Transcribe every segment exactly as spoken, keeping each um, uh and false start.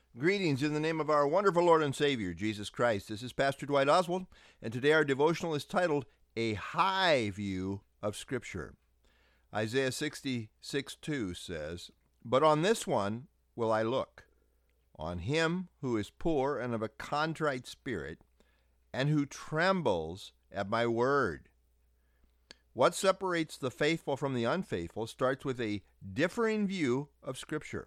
Greetings in the name of our wonderful Lord and Savior, Jesus Christ. This is Pastor Dwight Oswald, and today our devotional is titled, A High View of Scripture. Isaiah sixty-six two says, But on this one will I look, on him who is poor and of a contrite spirit, and who trembles at my word. What separates the faithful from the unfaithful starts with a differing view of Scripture.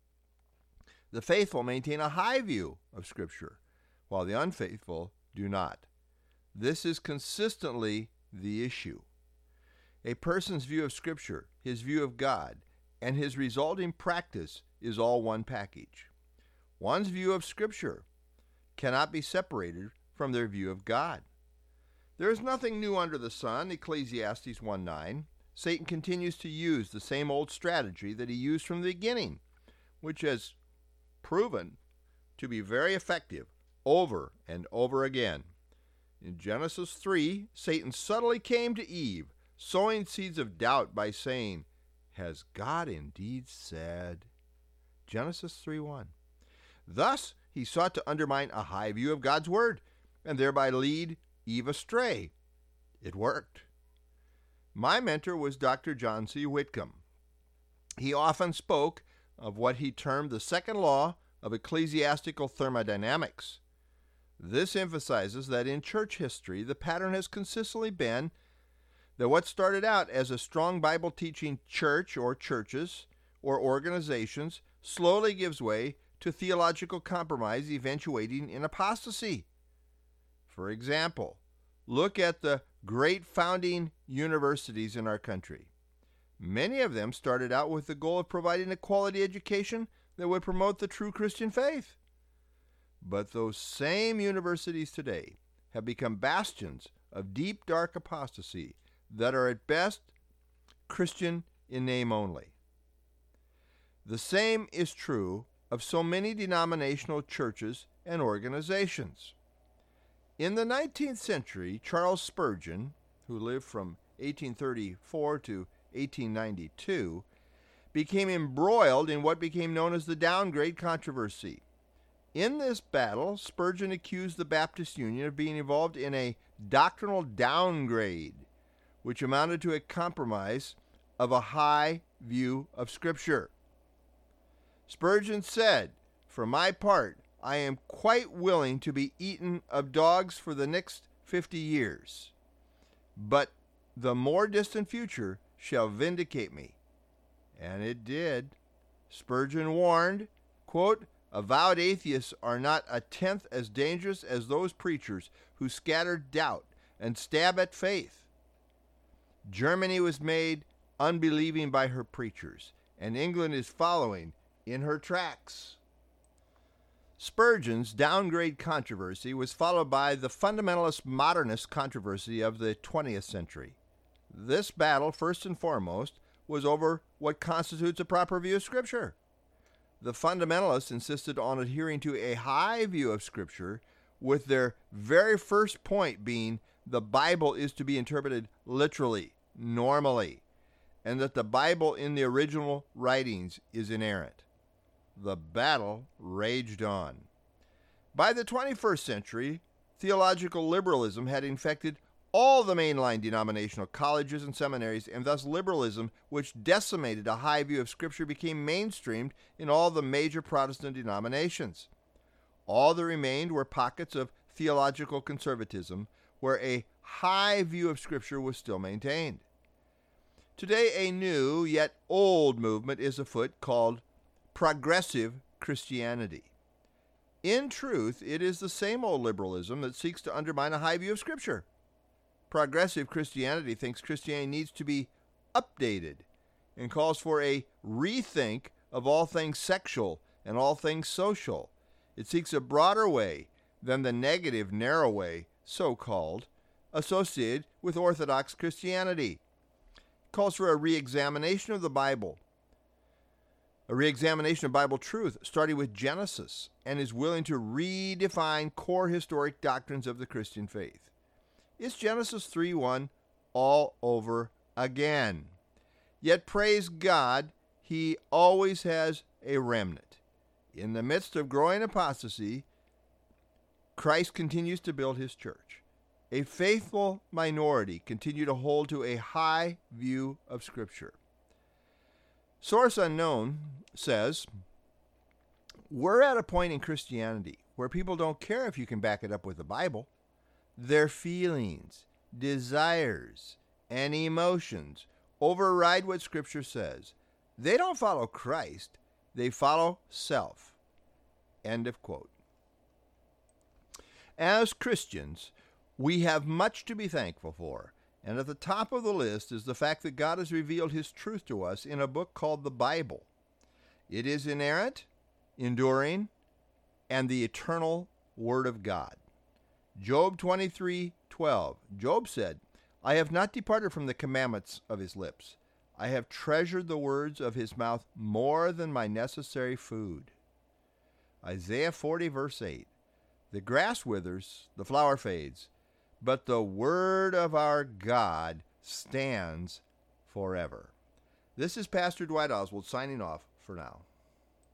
The faithful maintain a high view of Scripture, while the unfaithful do not. This is consistently the issue. A person's view of Scripture, his view of God, and his resulting practice is all one package. One's view of Scripture cannot be separated from their view of God. There is nothing new under the sun, Ecclesiastes one nine. Satan continues to use the same old strategy that he used from the beginning, which has proven to be very effective over and over again. In Genesis three, Satan subtly came to Eve, sowing seeds of doubt by saying, Has God indeed said? Genesis three one. Thus, he sought to undermine a high view of God's word, and thereby lead Eve astray. It worked. My mentor was Doctor John C. Whitcomb. He often spoke of what he termed the second law of ecclesiastical thermodynamics. This emphasizes that in church history, the pattern has consistently been that what started out as a strong Bible-teaching church or churches or organizations slowly gives way to theological compromise eventuating in apostasy. For example, look at the great founding universities in our country. Many of them started out with the goal of providing a quality education that would promote the true Christian faith. But those same universities today have become bastions of deep, dark apostasy that are at best Christian in name only. The same is true of so many denominational churches and organizations. In the nineteenth century, Charles Spurgeon, who lived from eighteen thirty-four to eighteen ninety-two, became embroiled in what became known as the downgrade controversy. In this battle, Spurgeon accused the Baptist Union of being involved in a doctrinal downgrade, which amounted to a compromise of a high view of Scripture. Spurgeon said, For my part, I am quite willing to be eaten of dogs for the next fifty years, but the more distant future shall vindicate me. And it did. Spurgeon warned, quote, Avowed atheists are not a tenth as dangerous as those preachers who scatter doubt and stab at faith. Germany was made unbelieving by her preachers, and England is following in her tracks. Spurgeon's downgrade controversy was followed by the fundamentalist modernist controversy of the twentieth century. This battle, first and foremost, was over what constitutes a proper view of Scripture. The fundamentalists insisted on adhering to a high view of Scripture, with their very first point being the Bible is to be interpreted literally, normally, and that the Bible in the original writings is inerrant. The battle raged on. By the twenty-first century, theological liberalism had infected all the mainline denominational colleges and seminaries, and thus liberalism, which decimated a high view of Scripture, became mainstreamed in all the major Protestant denominations. All that remained were pockets of theological conservatism, where a high view of Scripture was still maintained. Today, a new yet old movement is afoot called progressive Christianity. In truth, it is the same old liberalism that seeks to undermine a high view of Scripture. Progressive Christianity thinks Christianity needs to be updated and calls for a rethink of all things sexual and all things social. It seeks a broader way than the negative, narrow way, so-called, associated with Orthodox Christianity. It calls for a re-examination of the Bible, a re-examination of Bible truth, starting with Genesis, and is willing to redefine core historic doctrines of the Christian faith. It's Genesis three one all over again. Yet praise God, he always has a remnant. in the midst of growing apostasy, Christ continues to build his church. A faithful minority continue to hold to a high view of Scripture. Source Unknown says, we're at a point in Christianity where people don't care if you can back it up with the Bible. Their feelings, desires, and emotions override what Scripture says. They don't follow Christ. They follow self. End of quote. As Christians, we have much to be thankful for, and at the top of the list is the fact that God has revealed his truth to us in a book called the Bible. It is inerrant, enduring, and the eternal Word of God. Job twenty-three twelve. Job said, I have not departed from the commandments of his lips. I have treasured the words of his mouth more than my necessary food. Isaiah forty, verse eight. The grass withers, the flower fades, but the word of our God stands forever. This is Pastor Dwight Oswald signing off for now.